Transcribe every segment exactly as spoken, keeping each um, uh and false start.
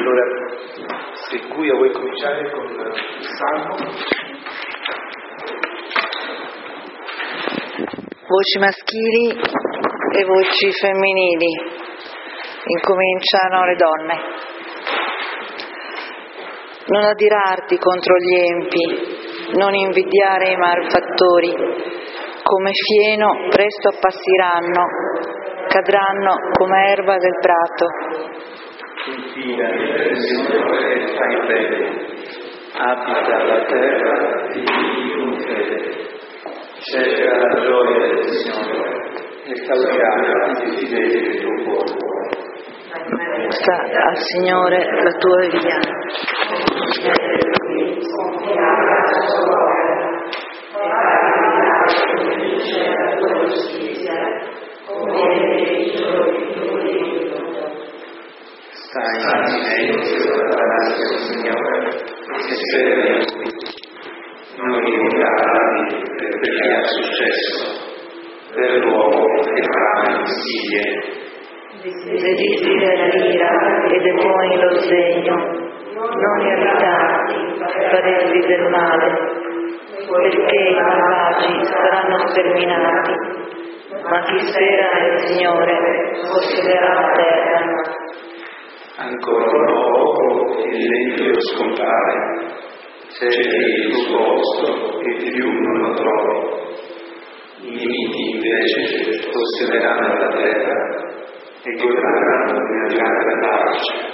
Allora, se Guia vuoi cominciare con il Salmo. Voci maschili e voci femminili. Incominciano le donne. Non adirarti contro gli empi, non invidiare i malfattori. Come fieno presto appassiranno, cadranno come erba del prato. Confida nel Signore e fai bene, abita la terra e vivi con fede. Cerca la gioia del Signore e salverai i desideri del tuo cuore. Sta al Signore la tua via. Stai in silenzio davanti al Signore e speri in Lui. Non limitarti per chi ha successo, per l'uomo che brama insidie. Resisti l'ira e deponi lo sdegno, non irritarti, faresti del male, perché i malvagi saranno sterminati, ma chi spera nel Signore possederà la terra. Ancora un poco e l'empio scompare, cerchi il suo posto e più non lo trovi. I miti invece possederanno la terra e godranno di una grande pace.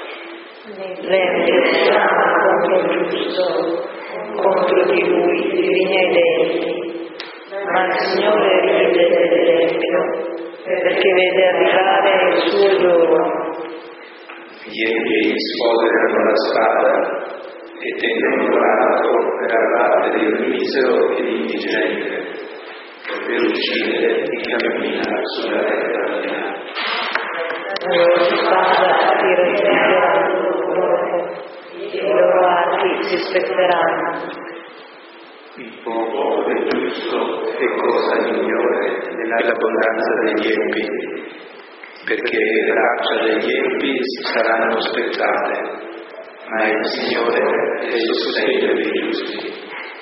L'empio sarà contro il giusto, contro di lui grigna i denti, ma il Signore ride dell'empio, perché vede arrivare il suo giorno. Gli empi sfoderano la spada e tendono l'arco per abbattere il misero e l'indigente, per uccidere chi cammina sulla terra mia. La loro spada si resisterà loro, i loro archi si spezzeranno. Il popolo del giusto è cosa migliore dell'abbondanza degli empi, perché le braccia degli empi saranno spezzate, ma il Signore è il sostegno dei giusti.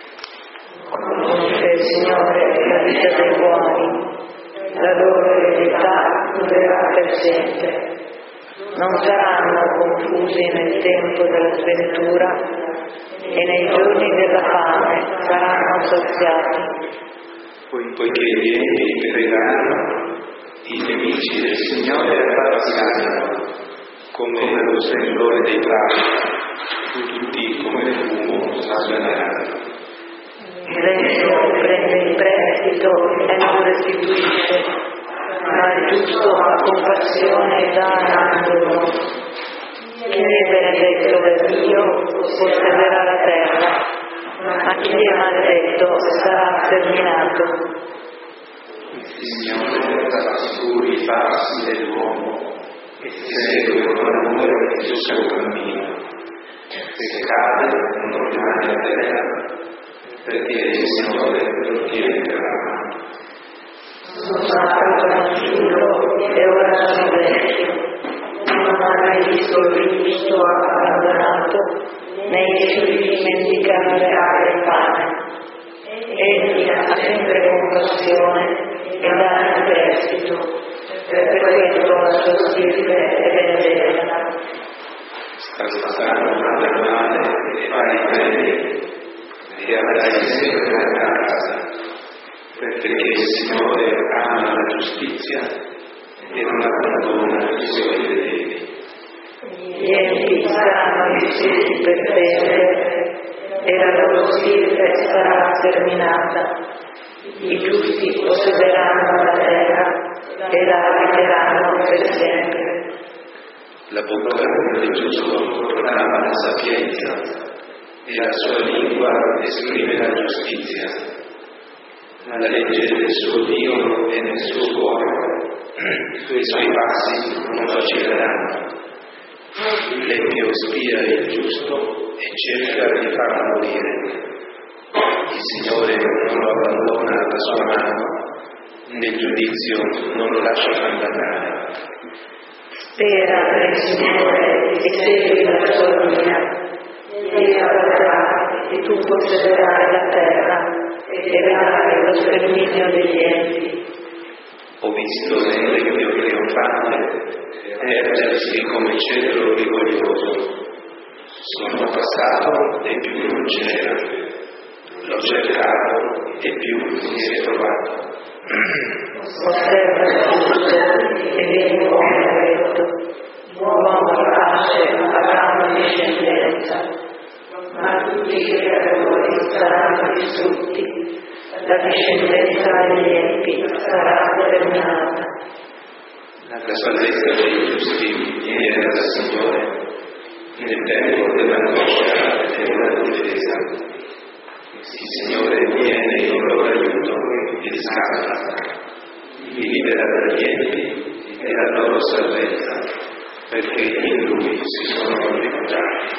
Conosce il Signore la vita dei buoni, la loro eredità durerà per sempre. Non saranno confusi nel tempo della sventura e nei giorni della fame saranno saziati. Poiché gli empi pregheranno, i nemici del Signore appazziranno, come lo splendore dei prati, tutti come fumo s'assoneranno. Il resto prende in prestito e non restituisce, ma il giusto ha compassione e dà all'angelo. Chi è benedetto da Dio possederà la terra, ma chi è maledetto sarà sterminato. Il Signore fa sicuri i passi dell'uomo e segue con amore il suo cammino. Se cade non rimane a terra, perché il Signore lo tiene per la mano. Sono stato fanciullo e ora sono vecchio. Non ho mai visto il giusto abbandonato, né i figli mendicare il pane. Egli ha sempre compassione e dà in prestito, per questo la sua stirpe è benedetta. Scassano dal male e fai bene, e avrai sempre la casa, perché il Signore ama la giustizia e non abbandona i suoi fedeli. Gli empi saranno distrutti per sempre e la loro stirpe sarà sterminata. I giusti possederanno la terra e la abiteranno per sempre. La bocca del giusto proclama la sapienza e la sua lingua esprime la giustizia. La legge del suo Dio è nel suo cuore, i suoi passi non vacilleranno. L'empio spia il giusto e cerca di farlo morire. Il Signore non lo abbandona alla sua mano, nel giudizio non lo lascia condannare. Spera nel Signore e segui la sua vedrai lo sterminio degli enti. Ho visto l'Eglio trionfante ergersi come cedro rigoglioso. Sono passato e più non c'era. L'ho cercato e più non si è trovato. Osserva tutto e vieni uomo retto, uomo capace avrà una discendenza, ma tutti i creatori saranno distrutti, la discendenza degli empi sarà terminata. La salvezza dei giusti viene dal Signore, nel tempo dell'angoscia e della difesa. Il Signore viene in loro aiuto e li scappa, li libera dagli empi e la loro salvezza, perché in Lui si sono rifugiati.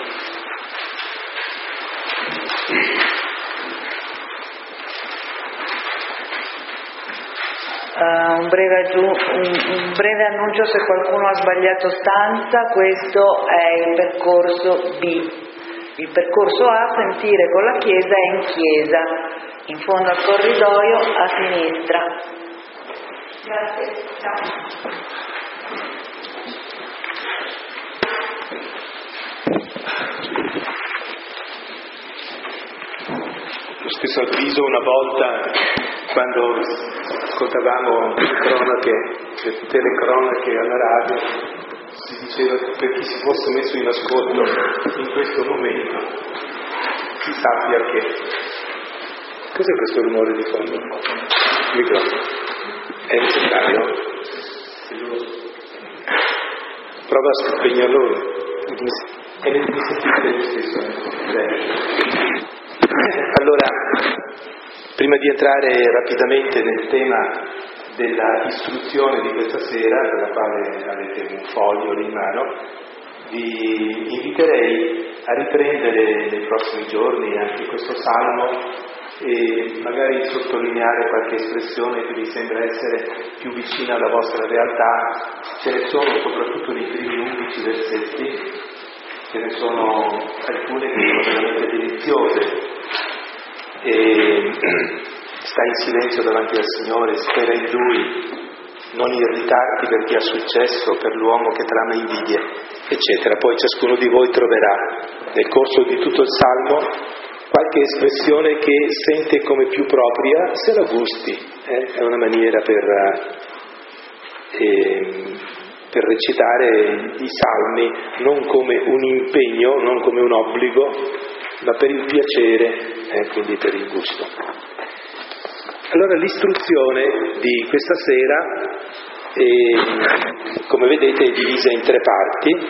Uh, un, breve aggiu- un, un breve annuncio se qualcuno ha sbagliato stanza. Questo è il percorso B. Il percorso A, sentire con la Chiesa, è in chiesa, in fondo al corridoio a sinistra. Grazie. Ciao. Lo stesso avviso una volta, quando ascoltavamo le cronache, le telecronache alla radio, si diceva che per chi si fosse messo in ascolto in questo momento si sappia che... Cos'è questo rumore di fondo? Il microfono. È necessario? Prova a spegnerlo. E mi sentite lo stesso? Bene. Allora, prima di entrare rapidamente nel tema della istruzione di questa sera, per la quale avete un foglio lì in mano, vi inviterei a riprendere nei prossimi giorni anche questo salmo e magari sottolineare qualche espressione che vi sembra essere più vicina alla vostra realtà. Ce ne sono soprattutto nei primi undici versetti, ce ne sono alcune che sono veramente deliziose. E stai in silenzio davanti al Signore, spera in Lui, non irritarti per chi ha successo, per l'uomo che trama invidie, eccetera. Poi ciascuno di voi troverà nel corso di tutto il Salmo qualche espressione che sente come più propria, se la gusti. Eh? È una maniera per, eh, per recitare i Salmi non come un impegno, non come un obbligo, ma per il piacere, eh, quindi per il gusto. Allora l'istruzione di questa sera, eh, come vedete, è divisa in tre parti.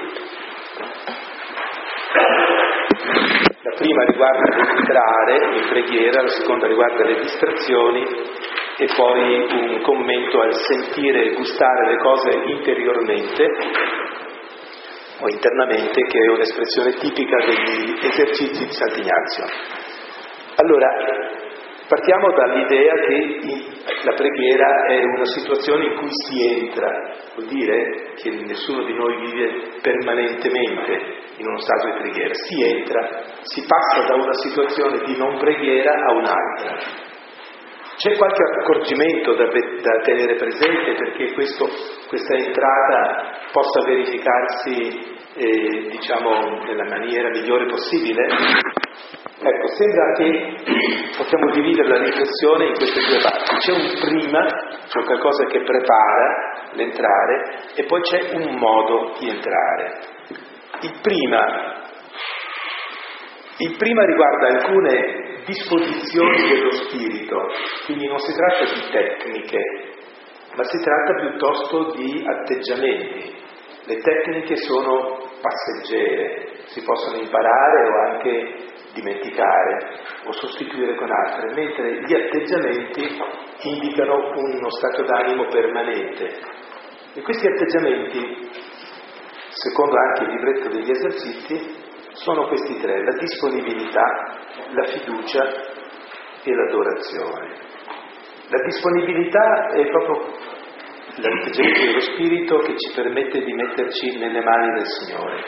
La prima riguarda l'entrare in preghiera, la seconda riguarda le distrazioni e poi un commento al sentire e gustare le cose interiormente o internamente, che è un'espressione tipica degli esercizi di Sant'Ignazio. Allora, partiamo dall'idea che la preghiera è una situazione in cui si entra, vuol dire che nessuno di noi vive permanentemente in uno stato di preghiera, si entra, si passa da una situazione di non preghiera a un'altra. C'è qualche accorgimento da, da tenere presente perché questo, questa entrata possa verificarsi eh, diciamo nella maniera migliore possibile? Ecco, sembra che possiamo dividere la riflessione in queste due parti. C'è un prima, cioè qualcosa che prepara l'entrare, e poi c'è un modo di entrare. Il prima, il prima riguarda alcune disposizioni dello spirito, quindi non si tratta di tecniche, ma si tratta piuttosto di atteggiamenti. Le tecniche sono passeggere, si possono imparare o anche dimenticare o sostituire con altre, mentre gli atteggiamenti indicano uno stato d'animo permanente. E questi atteggiamenti, secondo anche il libretto degli esercizi, sono questi tre: la disponibilità, la fiducia e l'adorazione. La disponibilità è proprio l'atteggiamento dello spirito che ci permette di metterci nelle mani del Signore.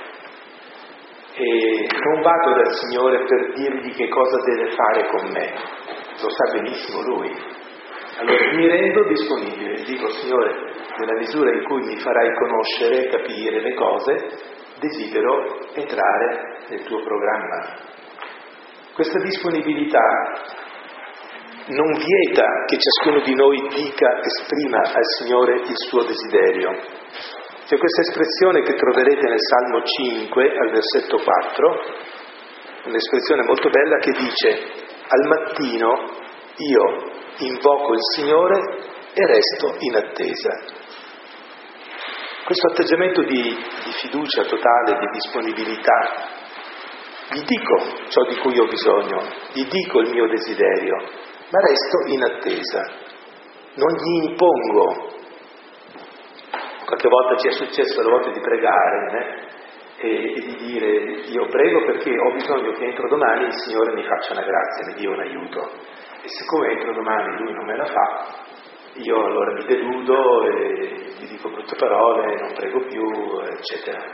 E non vado dal Signore per dirgli che cosa deve fare con me, lo sa benissimo Lui. Allora mi rendo disponibile, gli dico: Signore, nella misura in cui mi farai conoscere, capire le cose, desidero entrare nel tuo programma. Questa disponibilità non vieta che ciascuno di noi dica, esprima al Signore il suo desiderio. C'è questa espressione che troverete nel Salmo cinque, al versetto quattro, un'espressione molto bella che dice: al mattino io invoco il Signore e resto in attesa. Questo atteggiamento di, di fiducia totale, di disponibilità, gli dico ciò di cui ho bisogno, gli dico il mio desiderio, ma resto in attesa, non gli impongo. Qualche volta ci è successo alle volte di pregare eh, e, e di dire: io prego perché ho bisogno che entro domani il Signore mi faccia una grazia, mi dia un aiuto, e siccome entro domani Lui non me la fa, io allora mi deludo e gli dico brutte parole, non prego più, eccetera.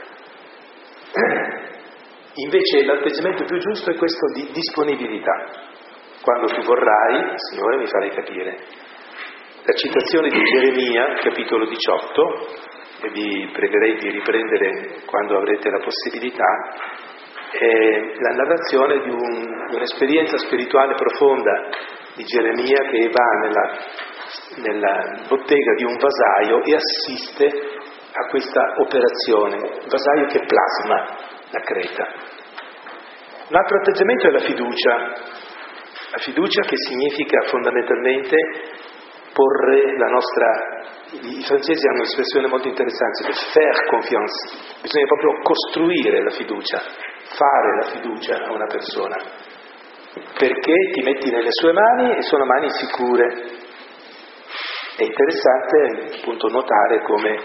Invece l'atteggiamento più giusto è questo di disponibilità. Quando tu vorrai, Signore, mi farai capire. La citazione di Geremia, capitolo diciotto, e vi pregherei di riprendere quando avrete la possibilità, è la narrazione di, un, di un'esperienza spirituale profonda di Geremia che va nella, nella bottega di un vasaio e assiste a questa operazione, un vasaio che plasma la creta. Un altro atteggiamento è la fiducia, la fiducia che significa fondamentalmente porre la nostra... I francesi hanno un'espressione molto interessante, per faire confiance, bisogna proprio costruire la fiducia, fare la fiducia a una persona, perché ti metti nelle sue mani e sono mani sicure. È interessante appunto notare come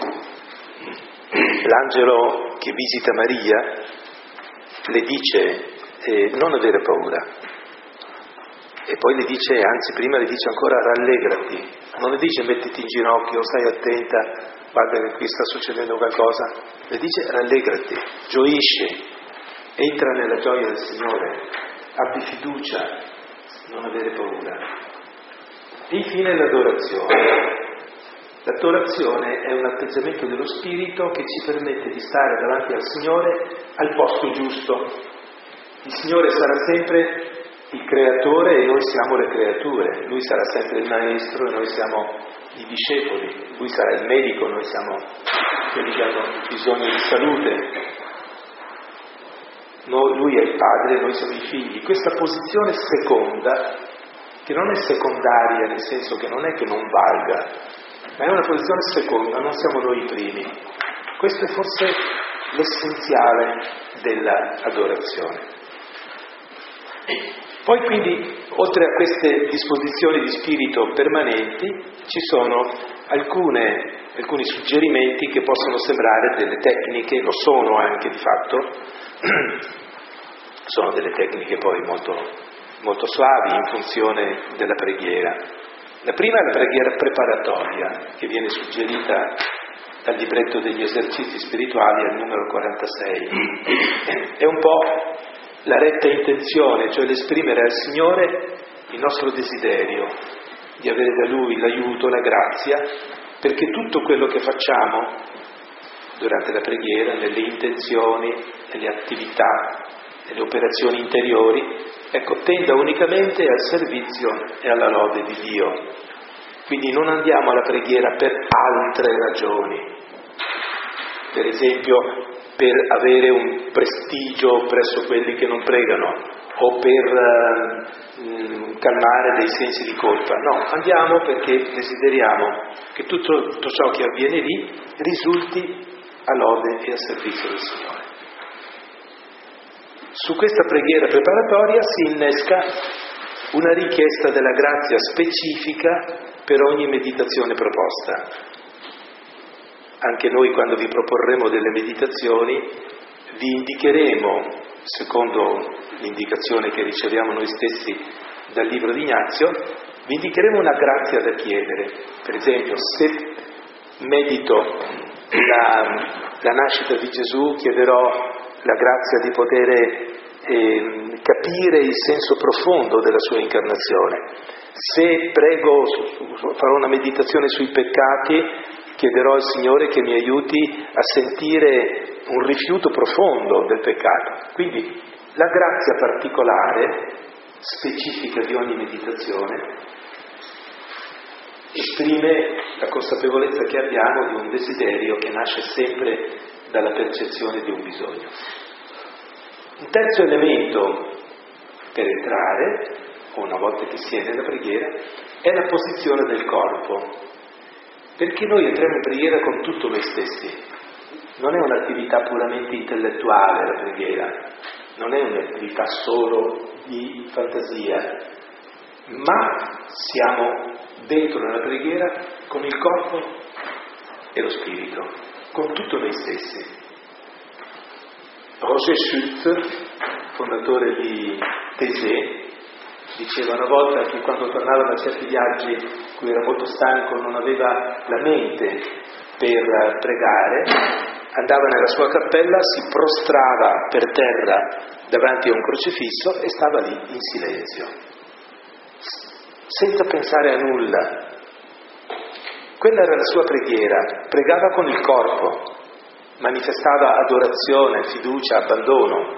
l'angelo che visita Maria le dice eh, non avere paura, e poi le dice, anzi prima le dice ancora rallegrati, non le dice mettiti in ginocchio, stai attenta, guarda che qui sta succedendo qualcosa, le dice rallegrati, gioisci, entra nella gioia del Signore, abbi fiducia, non avere paura. E infine l'adorazione. L'adorazione è un atteggiamento dello spirito che ci permette di stare davanti al Signore al posto giusto. Il Signore sarà sempre il creatore e noi siamo le creature, Lui sarà sempre il maestro e noi siamo i discepoli, Lui sarà il medico, noi siamo quelli che hanno bisogno di salute, noi, Lui è il padre e noi siamo i figli. Questa posizione seconda, che non è secondaria nel senso che non è che non valga, ma è una posizione seconda, non siamo noi i primi. Questo è forse l'essenziale dell'adorazione. Poi quindi, oltre a queste disposizioni di spirito permanenti, ci sono alcune, alcuni suggerimenti che possono sembrare delle tecniche, lo sono anche di fatto, sono delle tecniche poi molto, molto suavi in funzione della preghiera. La prima è la preghiera preparatoria, che viene suggerita dal libretto degli esercizi spirituali al numero quarantasei. È un po' la retta intenzione, cioè l'esprimere al Signore il nostro desiderio di avere da Lui l'aiuto, la grazia, perché tutto quello che facciamo durante la preghiera, nelle intenzioni, nelle attività, nelle operazioni interiori, ecco, tenda unicamente al servizio e alla lode di Dio. Quindi non andiamo alla preghiera per altre ragioni, per esempio per avere un prestigio presso quelli che non pregano o per uh, calmare dei sensi di colpa. No, andiamo perché desideriamo che tutto, tutto ciò che avviene lì risulti a lode e a servizio del Signore. Su questa preghiera preparatoria si innesca una richiesta della grazia specifica per ogni meditazione proposta. Anche noi, quando vi proporremo delle meditazioni, vi indicheremo, secondo l'indicazione che riceviamo noi stessi dal libro di Ignazio, vi indicheremo una grazia da chiedere. Per esempio, se medito la, la nascita di Gesù, chiederò la grazia di poter eh, capire il senso profondo della sua incarnazione. Se prego, farò una meditazione sui peccati, chiederò al Signore che mi aiuti a sentire un rifiuto profondo del peccato. Quindi la grazia particolare, specifica di ogni meditazione, esprime la consapevolezza che abbiamo di un desiderio che nasce sempre dalla percezione di un bisogno. Un terzo elemento per entrare, o una volta che si è nella preghiera, è la posizione del corpo, perché noi entriamo in preghiera con tutto noi stessi. Non è un'attività puramente intellettuale la preghiera, non è un'attività solo di fantasia, ma siamo dentro nella preghiera con il corpo e lo spirito, con tutto noi stessi. Roger Schultz, fondatore di Taizé, diceva una volta che quando tornava da certi viaggi in cui era molto stanco, non aveva la mente per pregare, andava nella sua cappella, si prostrava per terra davanti a un crocifisso e stava lì in silenzio, senza pensare a nulla. Quella era la sua preghiera, pregava con il corpo, manifestava adorazione, fiducia, abbandono.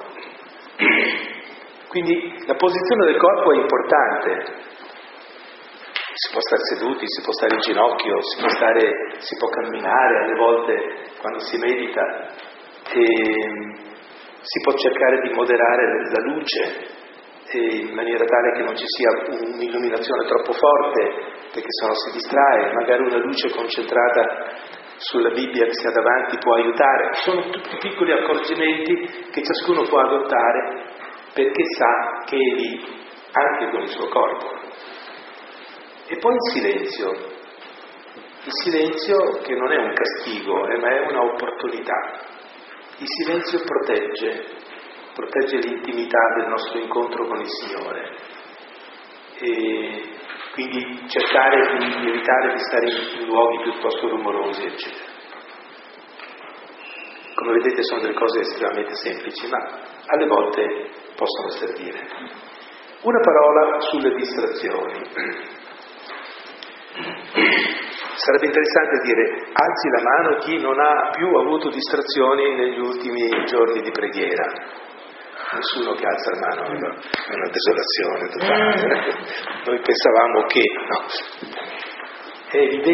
Quindi la posizione del corpo è importante. Si può stare seduti, si può stare in ginocchio, si può stare, si può camminare alle volte quando si medita, e si può cercare di moderare la luce in maniera tale che non ci sia un'illuminazione troppo forte, perché sennò si distrae. Magari una luce concentrata sulla Bibbia che si ha davanti può aiutare. Sono tutti piccoli accorgimenti che ciascuno può adottare perché sa che è lì anche con il suo corpo. E poi il silenzio. Il silenzio che non è un castigo, eh, ma è una opportunità. Il silenzio protegge, protegge l'intimità del nostro incontro con il Signore. E quindi cercare di evitare di stare in luoghi piuttosto rumorosi, eccetera. Come vedete sono delle cose estremamente semplici, ma alle volte possono servire. Una parola sulle distrazioni. Sarebbe interessante dire: alzi la mano chi non ha più avuto distrazioni negli ultimi giorni di preghiera. Nessuno che alza la mano, no? È una desolazione totale. Noi pensavamo che no. È evidente